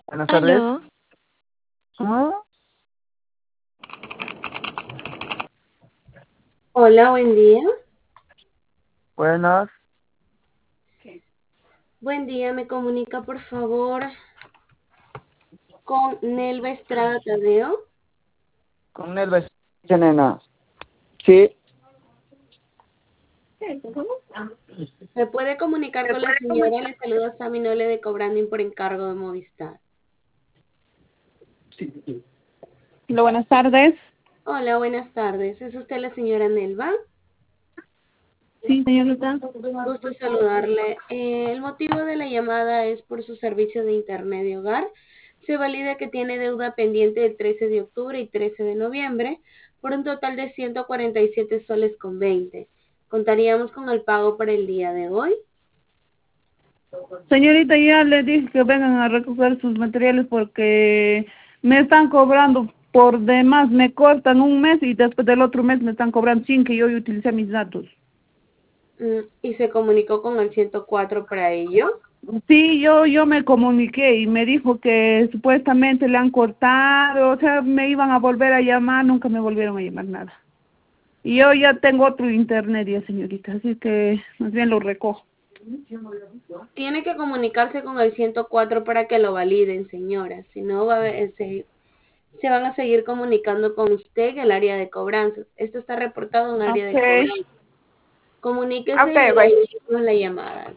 Buenas tardes. Aló, Ah, Hola, buen día. buenas. Buen día, me comunica por favor con Nelva Estrada Tadeo. Con el vecino, nena. Sí. ¿Me puede comunicar con la señora? Le saluda Sammy Nole de Cobranding por encargo de Movistar. Hola, buenas tardes. Hola, buenas tardes. ¿Es usted la señora Nelva? Sí, señorita. Gusto saludarle. El motivo de la llamada es por su servicio de Internet de hogar. Se valida que tiene deuda pendiente del 13 de octubre y 13 de noviembre por un total de 147 soles con 20. ¿Contaríamos con el pago para el día de hoy? Señorita, ya le dije que vengan a recoger sus materiales porque me están cobrando por demás. Me cortan un mes y después del otro mes me están cobrando sin que yo utilicé mis datos. ¿Y se comunicó con el 104 para ello? Sí, yo me comuniqué y me dijo que supuestamente le han cortado, o sea, me iban a volver a llamar, nunca me volvieron a llamar nada. Y yo ya tengo otro internet ya, señorita, así que más bien lo recojo. Tiene que comunicarse con el 104 para que lo validen, señora. Si no, se van a seguir comunicando con usted en el área de cobranzas. Esto está reportado en el área de Okay. cobranzas. Comuníquese y Okay, le bye. dirigimos la llamada.